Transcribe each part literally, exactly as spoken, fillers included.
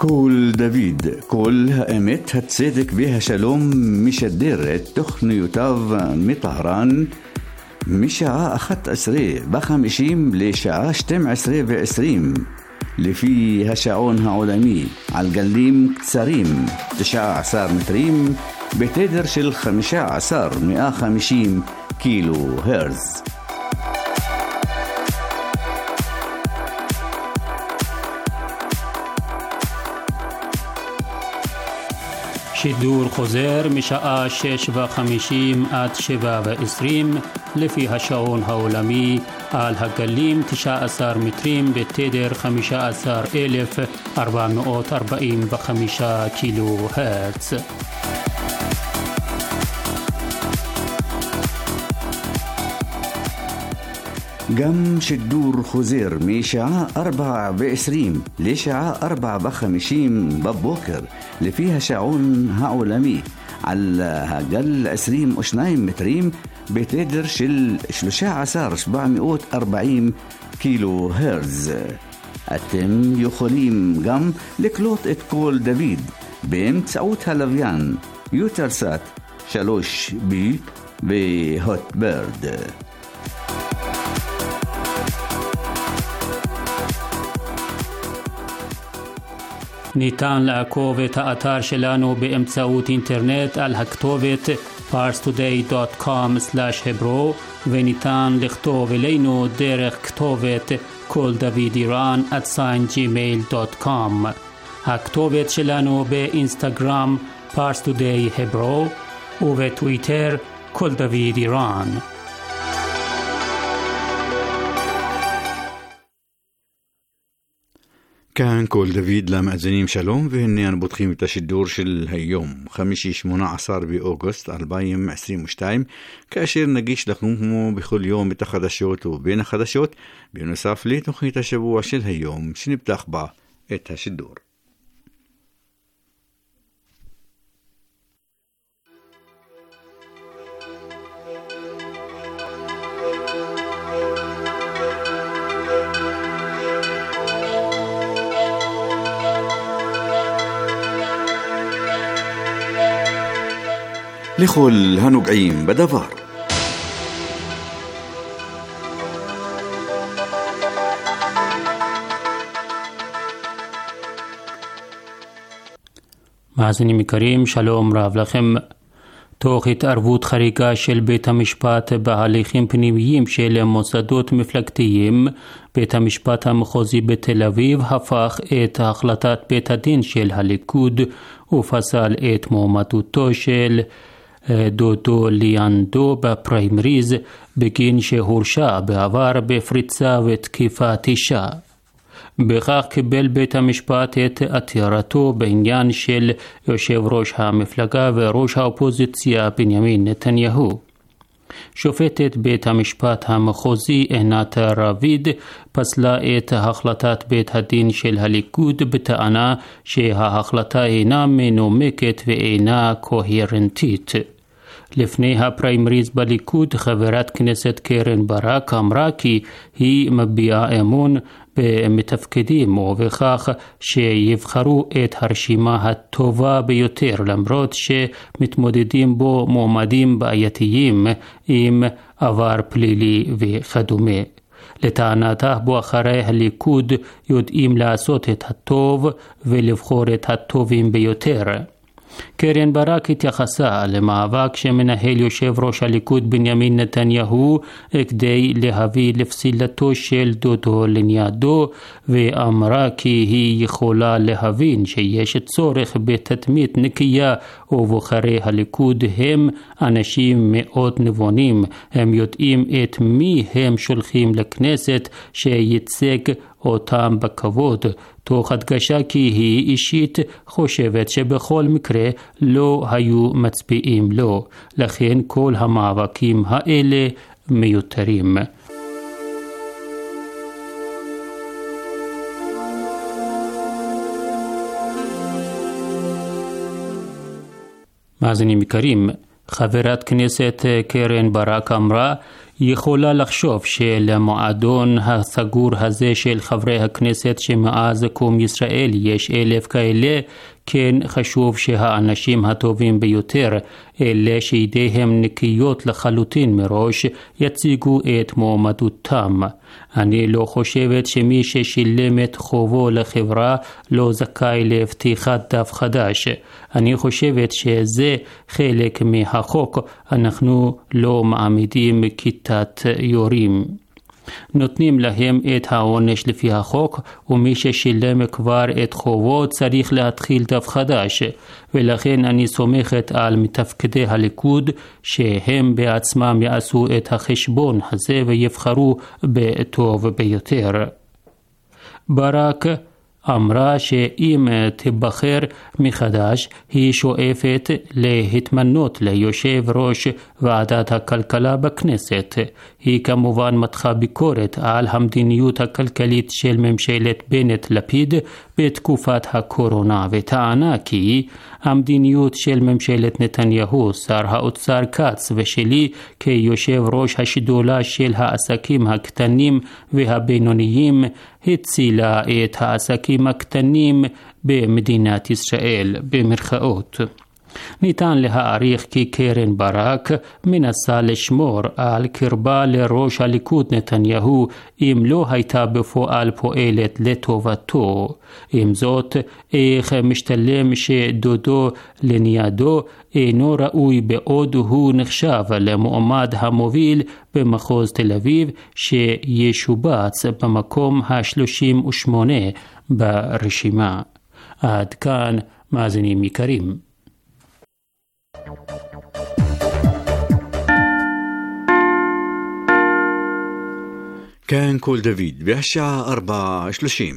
קול דוד, קול האמת, הצדק והשלום משדר את תוכניותיו מטהרן משעה אחת עשרה בחמישים לשעה שתים עשרה ועשרים לפי השעון העולמי על גלים קצרים תשע עשרה מטרים בתדר של חמישה עשר מאה וחמישים קילו הרץ. שידור חוזר משעה שש וחמישים עד שבע ועשרים לפי השעון העולמי על הגלים תשע עשרה מטרים בתדר חמישה עשר אלף ארבע מאות ארבעים וחמישה קילו הרץ. גם שידור חוזר משעה ארבע ועשרים לשעה ארבע וחמישים בבוקר לפי השעון העולמי על הגל עשרים ושניים מטרים בתדר של שלושה עשר שבע מאות וארבעים קילו הרץ. אתם יכולים גם לקלוט את קול דוד באמצעות הלוויין יוטלסאט שלוש בי והוטברד. ניתן לעקוב את האתר שלנו באמצעות אינטרנט על הכתובת פארס טודיי דוט קום סלאש hebro וניתן לכתוב אלינו דרך כתובת קול דוד איראן at gmail דוט קום. הכתובת שלנו באינסטגרם פארס טודיי hebro ובטוויטר קול דוד איראן. כאן קול דוד למאזינים שלום, והנה אנו פותחים את השידור של היום חמישי שמונה עשר באוגוסט אלפיים עשרים ושתיים, כאשר נגיש לכם כמו בכל יום את החדשות ובין החדשות בנוסף לתוכנית השבוע של היום שנפתח בה את השידור. לכל הנוגעים בדבר. מאזינים יקרים, שלום רב לכם. תוך התערבות חריגה של בית המשפט בהליכים פנימיים של מוסדות מפלגתיים, בית המשפט המחוזי בתל אביב הפך את החלטת בית הדין של הליכוד ופסל את מועמדותו של דודו ליאנדו בפריימריז בגין שהורשע בעבר בפריצה ותקיפת אישה. בכך קיבל בית המשפט את עתירתו בעניין של יושב ראש המפלגה וראש האופוזיציה בנימין נתניהו. שופטת בית המשפט המחוזי עינת רביד פסלה את החלטת בית הדין של הליכוד בטענה שההחלטה אינה מנומקת ואינה קוהרנטית. לפני הפריימריז בליכוד חברת כנסת קרן ברק אמרה כי היא מביעה אמון במתפקדים ובכך שיבחרו את הרשימה הטובה ביותר למרות שמתמודדים בו מועמדים בעייתיים עם עבר פלילי וכדומה. לטענתה בוחרי הליכוד יודעים לעשות את הטוב ולבחור את הטובים ביותר. קרן ברק התייחסה למאבק שמנהל יושב ראש הליכוד בנימין נתניהו כדי להביא לפסילתו של דודו ליאנדו, ואמרה כי היא יכולה להבין שיש צורך בתדמית נקייה ובוחרי הליכוד הם אנשים מאוד נבונים, הם יודעים את מי הם שולחים לכנסת שייצג אותם בכבוד, תוך הדגשה כי היא אישית חושבת שבכל מקרה לא היו מצביעים לו, לכן כל המאבקים האלה מיותרים. מאזינים יקרים, חברת כנסת קרן ברק אמרה, יכולה לחשוב שלמועדון הסגור הזה של חברי הכנסת שמאז קום ישראל יש אלף כאלה, כן חשוב שהאנשים הטובים ביותר, אלה שידיהם נקיות לחלוטין מראש, יציגו את מועמדותם. אני לא חושבת שמי ששילם את חובו לחברה לא זכאי לפתיחת דף חדש. אני חושבת שזה חלק מהחוק, אנחנו לא מעמידים כיתת יורים. נותנים להם את העונש לפי החוק, ומי ששילם כבר את חובו צריך להתחיל דף חדש, ולכן אני סומכת על מתפקדי הליכוד שהם בעצמם יעשו את החשבון הזה ויבחרו בטוב ביותר. ברק אמרה שאם תבחר מחדש היא שואפת להתמנות ליושב ראש ועדת הכלכלה בכנסת. היא כמובן מתחה ביקורת על המדיניות הכלכלית של ממשלת בנט-לפיד בתקופת הקורונה, וטענה כי המדיניות של ממשלת נתניהו, שר האוצר כץ ושלי כיושב ראש השדולה של העסקים הקטנים והבינוניים הצילה את העסקים הקטנים במדינת ישראל במרכאות. ניתן להעריך כי קרן ברק מנסה לשמור על קרבה לראש הליכוד נתניהו אם לא הייתה בפועל פועלת לטובתו. עם זאת, איך משתלם שדודו לניאדו אינו ראוי בעוד הוא נחשב למועמד המוביל במחוז תל אביב שישובץ במקום ה-שלושים ושמונה ברשימה. עד כאן מאזינים יקרים. כאן כל דוד והשעה ארבע שלושים.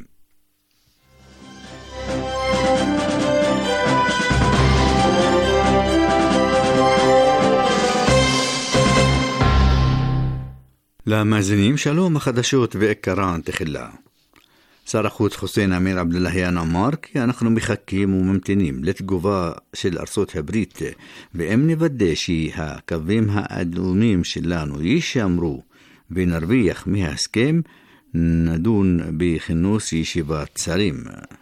למאזינים שלום, החדשות ועיקרן תחילה. שר החוץ חוסיין אמיר עבדולהיאן אמר כי אנחנו מחכים וממתינים לתגובה של ארצות הברית, ואם נוודא שהקווים האדומים שלנו יישמרו ונרוויח מההסכם, נדון בכינוס ישיבת שרים.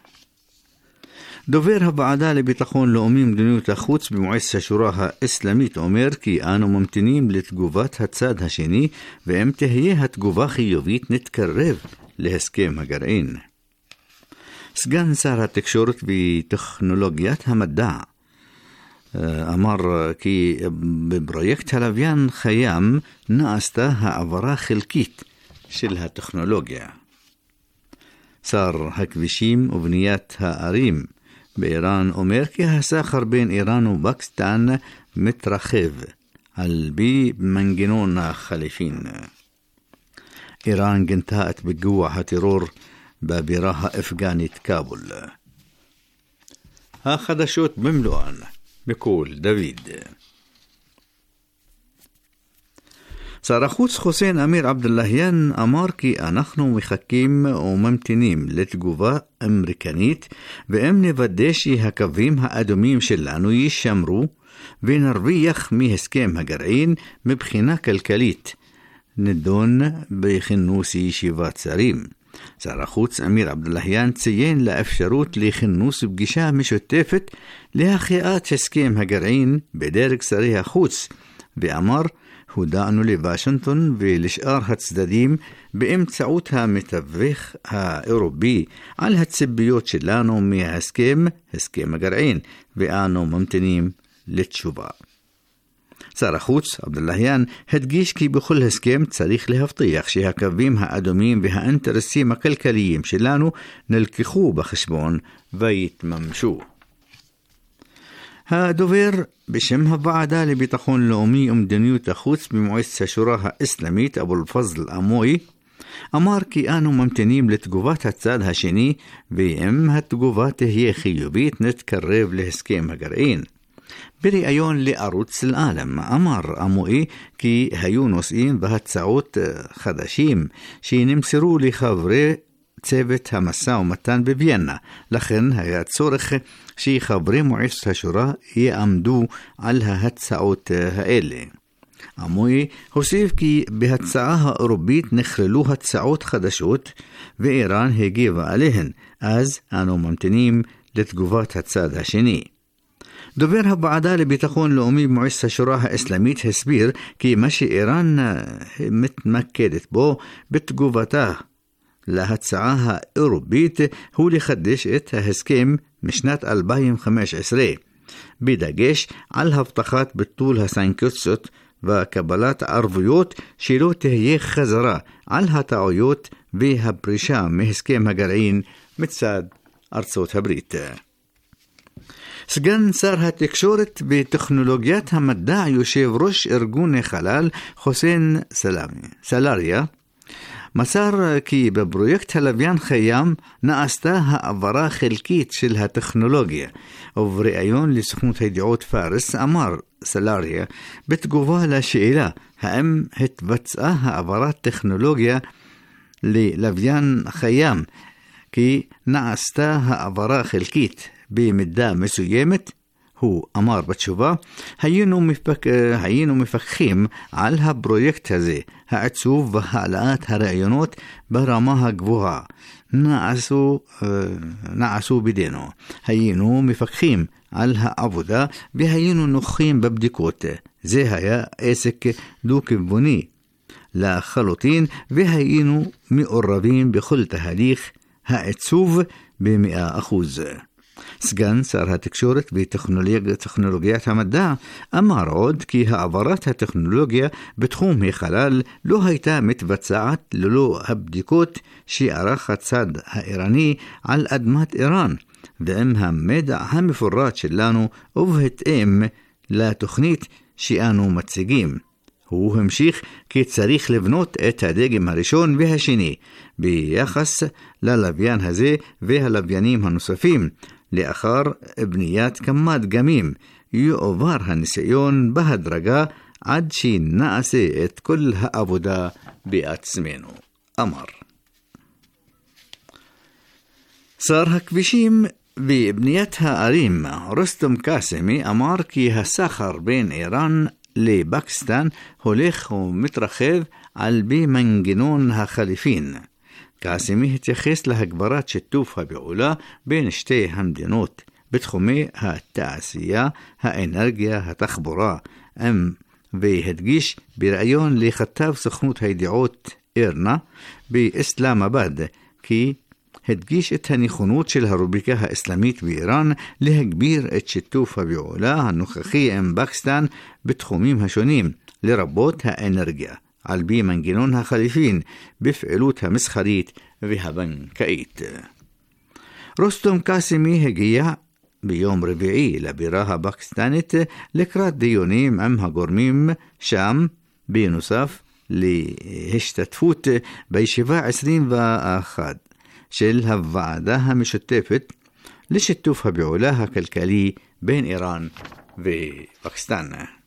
דובר הוועדה לביטחון לאומי מדיניות החוץ במועצת השורא האסלאמית אומר כי אנו ממתינים לתגובת הצד השני, ואם תהיה התגובה חיובית נתקרב להסכם הגרעין. סגן שר התקשורת וטכנולוגיית המדע אמר כי בפרויקט הלוויין חיים נעשתה העברה חלקית של הטכנולוגיה. שר הכבישים ובניית הערים באיראן אומר כי הסחר בין איראן ופקיסטן מתרחב על פי מנגנון החליפין. איראן גנתה את פיגוע הטרור בבירה האפגנית כאבול. החדשות במלואן בקול דוד. שר החוץ חוסיין אמיר עבדולהיאן אמר כי אנחנו מחכים וממתינים לתגובה אמריקנית, ואם נוודא שהקווים האדומים שלנו יישמרו ונרוויח מהסכם הגרעין מבחינה כלכלית, נדון בכינוס ישיבת שרים. שר החוץ אמיר עבדולהיאן ציין לאפשרות לכינוס פגישה משותפת להחייאת הסכם הגרעין בדרג שרי החוץ, ואמר הודענו לוושינגטון ולשאר הצדדים באמצעות המתווך האירופי על הציפיות שלנו מההסכם, הסכם הגרעין, ואנו ממתינים לתשובה. שר החוץ עבדולהיאן הדגיש כי בכל הסכם צריך להבטיח שהקווים האדומים והאינטרסים הכלכליים שלנו נלקחו בחשבון ויתממשו. הדובר בשם הוועדה לביטחון לאומי ומדיניות החוץ במועצת השורא האסלאמית אבו אל-פזל אמוי אמר כי אנו ממתינים לתגובת הצד השני, ואם התגובה תהיה חיובית נתקרב להסכם הגרעין. בריאיון לערוץ אל-עלם אמר אמוי כי היו נושאים והצעות חדשים שנמסרו לחברי צוות המשא ומתן בוויינה, לכן היה צורך שחברי מועצת השורא יעמדו על ההצעות האלה. עמוי הוסיף כי בהצעה האירופית נכללו הצעות חדשות ואיראן הגיבה עליהן, אז אנו ממתינים לתגובת הצד השני. דובר הוועדה לביטחון לאומי במועצת השורא האסלאמית הסביר כי מה שאיראן מתמקדת בו בתגובתה להצעה האירופית הוא לחדש את ההסכם משנת אלפיים וחמש עשרה, בדגש על הבטחת ביטול הסנקציות וקבלת ערבויות שלא תהיה חזרה על הטעויות והפרישה מהסכם הגרעין מצד ארצות הברית. סגן שר התקשורת בטכנולוגיית המדע יושב ראש ארגון החלל חוסיין סלאריה מסר כי בפרויקט הלוויין חיים נעשתה העברה חלקית של הטכנולוגיה, ובראיון לסוכנות הידיעות פארס אמר סלאריה בתגובה לשאלה האם התבצעה העברת טכנולוגיה ללוויין חיים כי נעשתה העברה חלקית במידה מסוימת, הוא אמר בתשובה, היינו, מפק... היינו מפקחים על הפרויקט הזה, העצוב והעלאת הרעיונות ברמה הגבוהה. נעשו, נעשו בידינו. היינו מפקחים על העבודה והיינו נוחים בבדיקות. זה היה עסק דו-כיווני לחלוטין, והיינו מעורבים בכל תהליך העצוב במאה אחוז. סגן שר התקשורת וטכנולוגיית המדע אמר עוד כי העברת הטכנולוגיה בתחום החלל לא הייתה מתבצעת ללא הבדיקות שערך הצד האיראני על אדמת איראן, ועם המידע המפורט שלנו ובהתאם לתוכנית שאנו מציגים. הוא המשיך כי צריך לבנות את הדגם הראשון והשני ביחס ללוויין הזה והלוויינים הנוספים. לאחר בניית כמה דגמים יועבר הניסיון בהדרגה עד שנעשה את כל העבודה בעצמנו, אמר. שר הכבישים ובניית הערים רוסטום קאסימי אמר כי הסחר בין איראן לפקיסטן הולך ומתרחב על פי מנגנון החליפין. קאסימי התייחס להגברת שיתוף הפעולה בין שתי המדינות בתחומי התעשייה, האנרגיה, התחבורה, והדגיש בראיון לכתב סוכנות הידיעות אירנה באסלאמבאד כי הדגיש את הנכונות של הרפובליקה האסלאמית באיראן להגביר את שיתוף הפעולה הנוכחי עם פקיסטן בתחומים השונים, לרבות האנרגיה, על פי מנגנון החליפין בפעילות המסחרית והבנקאית. רוסטום קאסימי הגיע ביום רביעי לבירה הפקיסטנית לקראת דיונים עם הגורמים שם, בנוסף להשתתפות בישיבה עשרים ואחת של הוועדה המשותפת לשיתוף הפעולה הכלכלי בין איראן ופקיסטן.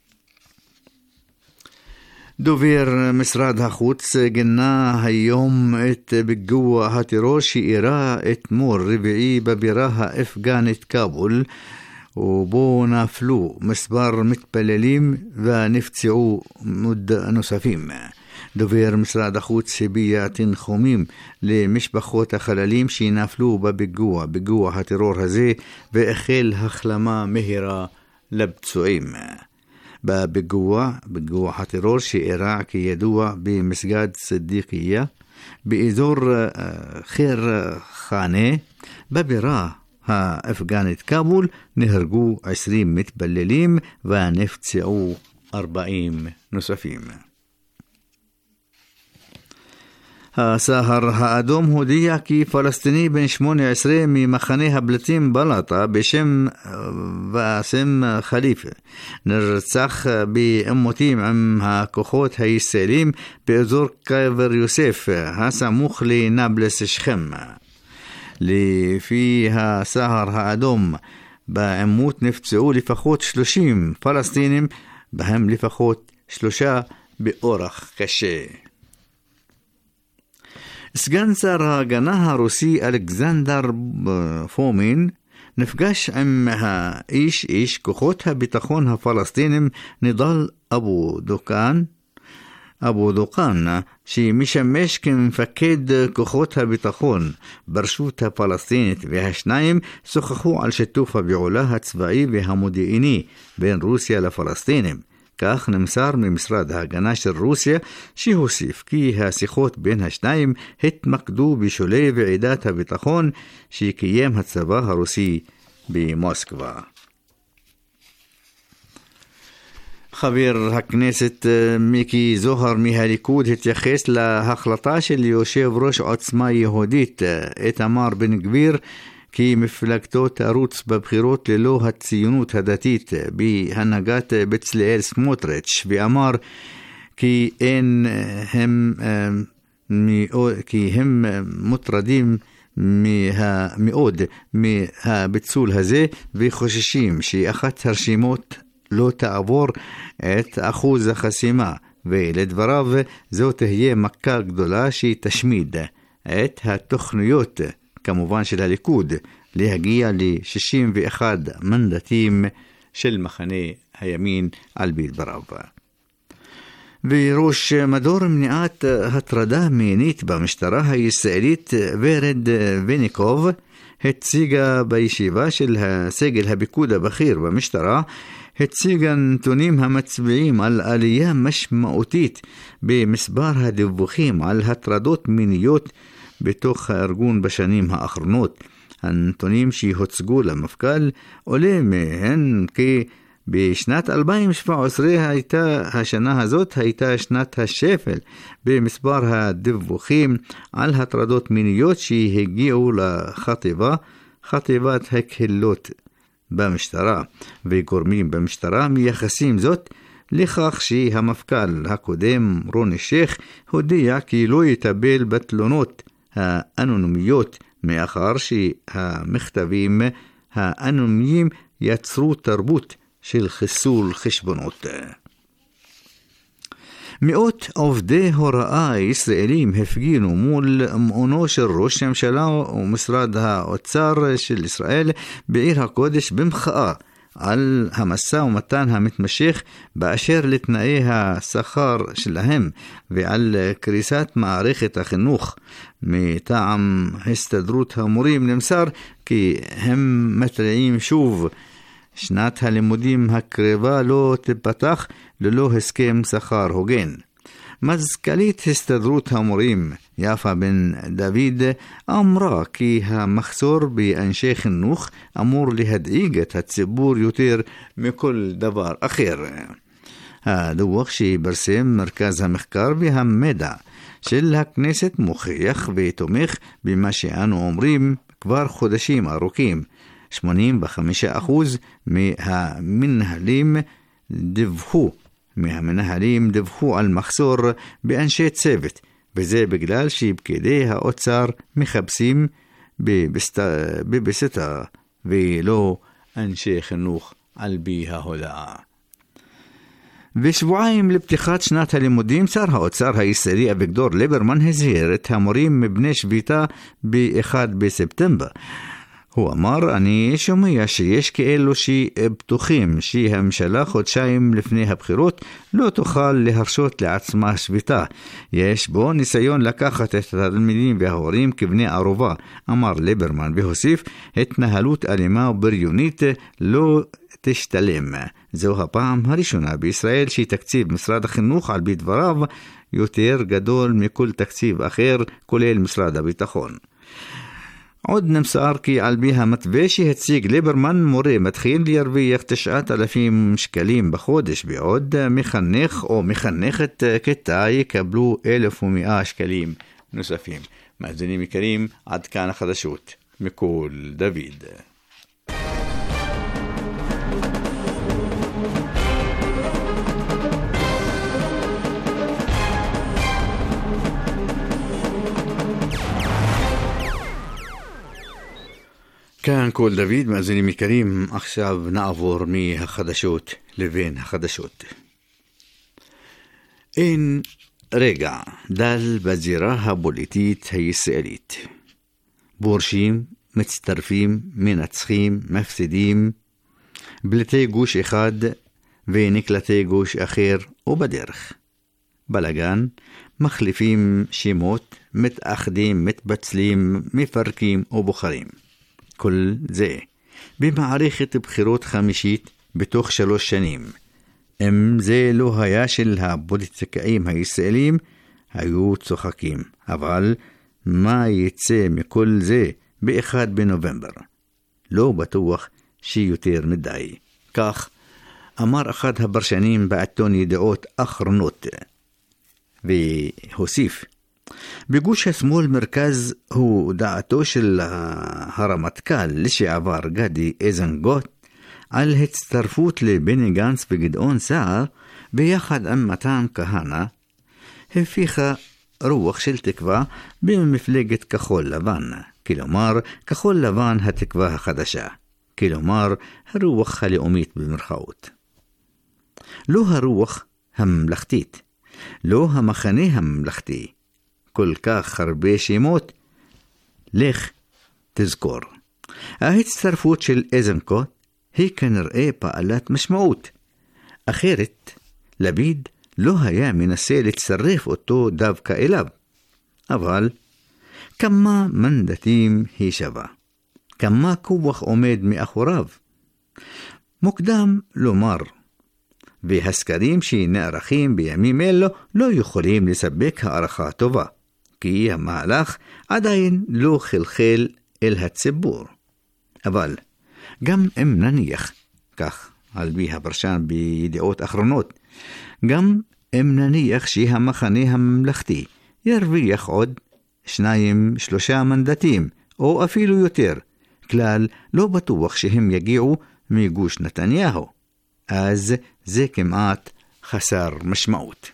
דובר משרד החוץ גינה היום את פיגוע הטרור שאירע אתמול רביעי בבירה האפגנית כאבול, ובו נפלו מספר מתפללים ונפצעו נוספים. דובר משרד החוץ הביע תנחומים למשפחות החללים שנפלו בפיגוע, פיגוע הטרור הזה, ואיחל החלמה מהירה לפצועים. בפיגוע, פיגוע הטרור שאירע כידוע במסגד סדיקיה באזור חיר חאנה בבירה האפגנית כאבול, נהרגו עשרים מתפללים ונפצעו ארבעים נוספים. הסהר האדום הודיע כי פלסטיני בן שמונה עשרה ממחנה הפליטים בלטה בשם ואסם חליפה נרצח בעימותים עם הכוחות הישראלים באזור קבר יוסף הסמוך לנבלס שכם. לפי הסהר האדום בעימות נפצעו לפחות שלושים פלסטינים, בהם לפחות שלושה באורח קשה. סגן שר ההגנה הרוסי אלכסנדר פומין נפגש עם האיש איש כוחות הביטחון הפלסטינים נדל אבו דוקן, אבו דוקן, שמשמש כמפקד כוחות הביטחון ברשות הפלסטינית, והשניים שוחחו על שיתוף הפעולה הצבאי והמודיעיני בין רוסיה לפלסטינים. כך נמסר ממשרד ההגנה של רוסיה, שהוסיף כי השיחות בין השניים התמקדו בשולי ועידת הביטחון שקיים הצבא הרוסי במוסקבה. חבר הכנסת מיקי זוהר מהליכוד התייחס להחלטה של יושב ראש עוצמה יהודית איתמר בן גביר כי מפלגתו תרוץ בבחירות ללא הציונות הדתית בהנהגת בצלאל סמוטריץ', ואמר כי אין הם כי הם מוטרדים מאוד מהביצול הזה וחוששים שאחת הרשימות לא תעבור את אחוז החסימה, ולדבריו זו תהיה מכה גדולה שתשמיד את התוכניות כמובן של הליכוד להגיע ל-שישים ואחד מנדטים של מחנה הימין על פי דבריו. וראש מדור מניעת הטרדה מינית במשטרה הישראלית ורד וניקוב הציגה בישיבה של הסגל הפיקוד הבכיר במשטרה הציגה נתונים המצביעים על עלייה משמעותית במספר הדיווחים על הטרדות מיניות בתוך הארגון בשנים האחרונות. הנתונים שהוצגו למפכ"ל עולה מהן כי בשנת אלפיים שבע עשרה הייתה השנה הזאת הייתה שנת השפל במספר הדיווחים על הטרדות מיניות שהגיעו לחטיבה, חטיבת הקהילות במשטרה, וגורמים במשטרה מייחסים זאת לכך שהמפכ"ל הקודם רוני שייך הודיע כי לא יטפל בתלונות האנונימיות מאחר שהמכתבים האנונימיים יצרו תרבות של חיסול חשבונות. מאות עובדי הוראה ישראלים הפגינו מול מעונו של ראש הממשלה ומשרד האוצר של ישראל בעיר הקודש במחאה על המשא ומתן המתמשך באשר לתנאי השכר שלהם ועל קריסת מערכת החינוך. מטעם הסתדרות המורים נמסר כי הם מתריעים שוב שנת הלימודים הקרבה לא תפתח ללא הסכם שכר הוגן. מזכ"לית הסתדרות המורים יפה בן דוד אמרה כי המחסור באנשי חינוך אמור להדאיג את הציבור יותר מכל דבר אחר. הדוח שפרסם מרכז המחקר והמידע של הכנסת מוכיח ותומך במה שאנו אומרים כבר חודשים ארוכים. שמונים וחמישה אחוז מהמנהלים דיווחו מהמנהלים דיווחו על מחסור באנשי צוות, וזה בגלל שפקידי האוצר מחפשים בבסטה ולא אנשי חינוך על פי ההודעה. ושבועיים לפתיחת שנת הלימודים, שר האוצר הישראלי אביגדור ליברמן הזהיר את המורים מבני שביתה ב-אחד בספטמבר. הוא אמר, אני שומע שיש כאלו שבטוחים שהממשלה חודשיים לפני הבחירות לא תוכל להרשות לעצמה שביתה. יש בו ניסיון לקחת את התלמידים וההורים כבני ערובה, אמר ליברמן, והוסיף, התנהלות אלימה ובריונית לא תשתלם. זו הפעם הראשונה בישראל שתקציב משרד החינוך על פי דבריו יותר גדול מכל תקציב אחר, כולל משרד הביטחון. עוד נמסר כי על פי המתווה שהציג ליברמן, מורה מתחיל להרוויח תשעת אלפים שקלים בחודש, בעוד מחנך או מחנכת כיתה יקבלו אלף ומאה שקלים נוספים. מאזינים יקרים, עד כאן החדשות מכל דוד. כאן כל דוד, מאזינים יקרים, עכשיו נעבור מהחדשות לבין החדשות. אין רגע דל בזירה הפוליטית הישראלית. בורשים מצטרפים, מנצחים, מפסידים, בלתי גוש אחד ונקלטי גוש אחר ובדרך. בלגן, מחליפים שמות, מתאחדים, מתבצלים, מפרקים ובוחרים. כל זה במערכת בחירות חמישית בתוך שלוש שנים. אם זה לא היה של הפוליטיקאים הישראלים, היו צוחקים. אבל מה יצא מכל זה באחד בנובמבר? לא בטוח שיותר מדי. כך אמר אחד הפרשנים בעיתון ידיעות אחרונות, והוסיף, בגוש השמאל מרכז הוא דעתו של הרמטכ"ל לשעבר גדי איזנגוט על הצטרפות לבני גנץ וגדעון סער ביחד עם מתן כהנא, הפיחה רוח של תקווה במפלגת כחול לבן, כלומר כחול לבן התקווה החדשה, כלומר הרוח הלאומית במרכאות. לא הרוח הממלכתית, לא המחנה הממלכתי, כל כך הרבה שמות, לך תזכור. ההצטרפות של איזנקוט היא כנראה פעלת משמעות, אחרת לפיד לא היה מנסה לצרף אותו דווקא אליו. אבל כמה מנדטים היא שווה? כמה כוח עומד מאחוריו? מוקדם לומר, והסקרים שנערכים בימים אלו לא יכולים לספק הערכה טובה, כי המהלך עדיין לא חלחל אל הציבור. אבל גם אם נניח, כך על פי הפרשן בידיעות אחרונות, גם אם נניח שהמחנה הממלכתי ירוויח עוד שניים שלושה מנדטים, או אפילו יותר, כלל לא בטוח שהם יגיעו מגוש נתניהו, אז זה כמעט חסר משמעות.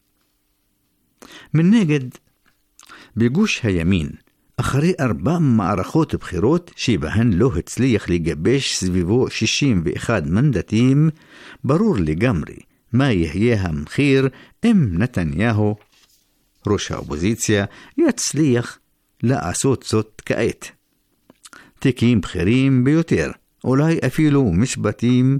מנגד, בגוש הימין, אחרי ארבע מערכות בחירות שבהן לא הצליח לגבש סביבו שישים ואחד מנדטים, ברור לגמרי מה יהיה המחיר אם נתניהו, ראש האופוזיציה, יצליח לעשות זאת כעת. תיקים בכירים ביותר, אולי אפילו משפטים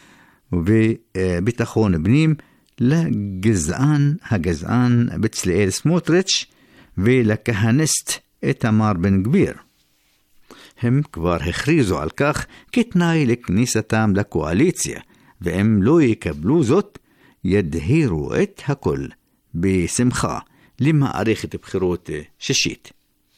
וביטחון פנים לגזען הגזען בצלאל סמוטריץ' ולכהניסט איתמר בן גביר. הם כבר הכריזו על כך כתנאי לכניסתם לקואליציה, ואם לא יקבלו זאת, ידהירו את הכל בשמחה למערכת בחירות שישית.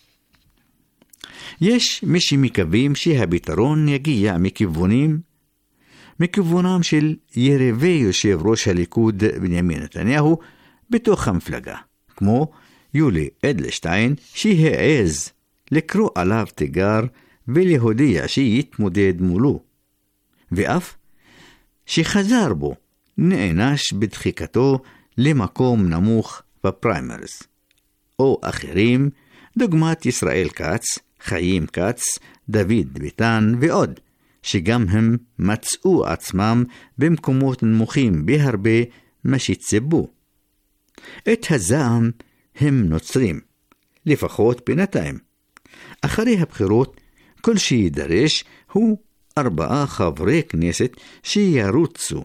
יש מי שמקווים שהפתרון יגיע מכיוונים, מכיוונם של יריבי יושב ראש הליכוד בנימין נתניהו בתוך המפלגה, כמו יולי אדלשטיין שהעז לקרוא עליו תיגר ולהודיע שיתמודד מולו, ואף שחזר בו נענש בדחיקתו למקום נמוך בפריימריז, או אחרים דוגמת ישראל כץ, חיים כץ, דוד ביטן ועוד, שגם הם מצאו עצמם במקומות נמוכים בהרבה מה שציפו. את הזעם הם נוצרים, לפחות בינתיים. אחרי הבחירות, כל שידרש הוא ארבעה חברי כנסת שירוצו,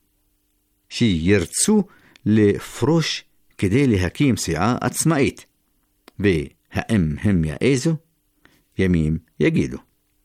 שירצו לפרוש כדי להקים סיעה עצמאית. והאם הם יעזו? ימים יגידו.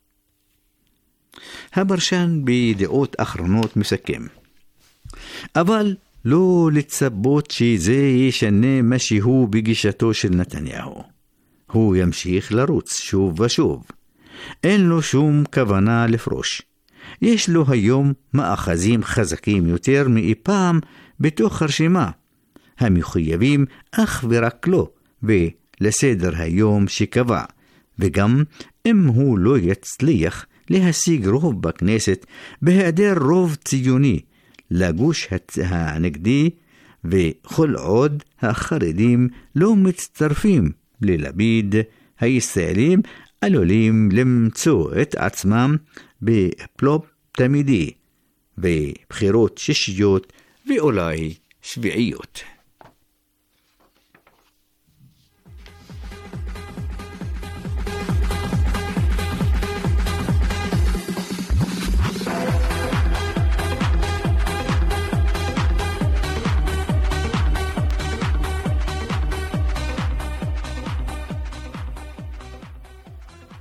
הפרשן בידיעות אחרונות מסכם. אבל לא לצפות שזה ישנה משהו בגישתו של נתניהו. הוא ימשיך לרוץ שוב ושוב. אין לו שום כוונה לפרוש. יש לו היום מאחזים חזקים יותר מאי פעם בתוך הרשימה, המחויבים אך ורק לו ולסדר היום שקבע, וגם אם הוא לא יצליח להשיג רוב בכנסת בהיעדר רוב ציוני לגוש הנגדי, וכל עוד החרדים לא מצטרפים ללפיד, הישראלים עלולים למצוא את עצמם בפלופ תמידי ובחירות שישיות ואולי שביעיות.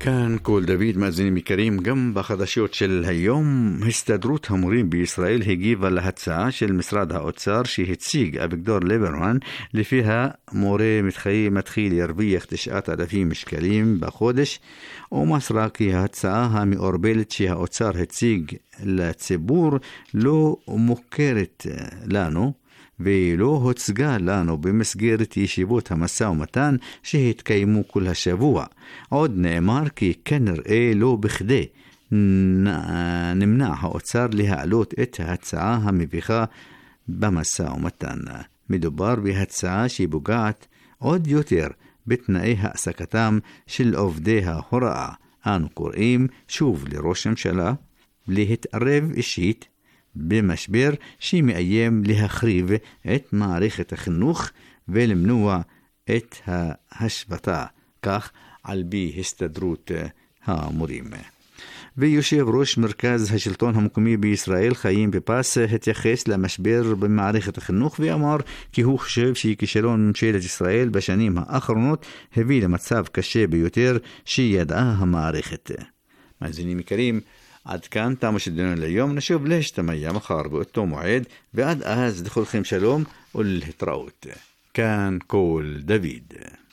כאן כל דוד מאזינים יקרים, גם בחדשות של היום הסתדרות המורים בישראל הגיבה להצעה של משרד האוצר שהציג אביגדור ליברמן, לפיה מורה מתחיל, מתחיל ירוויח תשעת אלפים שקלים בחודש, ומסרה כי ההצעה המעורבלת שהאוצר הציג לציבור לא מוכרת לנו ולא הוצגה לנו במסגרת ישיבות המשא ומתן שהתקיימו כל השבוע. עוד נאמר כי כנראה לא בכדי נמנע האוצר להעלות את ההצעה המביכה במשא ומתן. מדובר בהצעה שפוגעת עוד יותר בתנאי העסקתם של עובדי ההוראה. אנו קוראים שוב לראש הממשלה להתערב אישית במשבר שמאיים להחריב את מערכת החינוך ולמנוע את ההשבתה, כך על פי הסתדרות המורים. ויושב ראש מרכז השלטון המקומי בישראל חיים בפס התייחס למשבר במערכת החינוך ואמר כי הוא חושב שכישלון ממשלת ישראל בשנים האחרונות הביא למצב קשה ביותר שידעה המערכת. מאזינים יקרים, עד כאן תם שדנו ליום, נשוב להשתמע מחר באותו מועד, ועד אז לכולכם שלום ולהתראות. כאן כל דוד.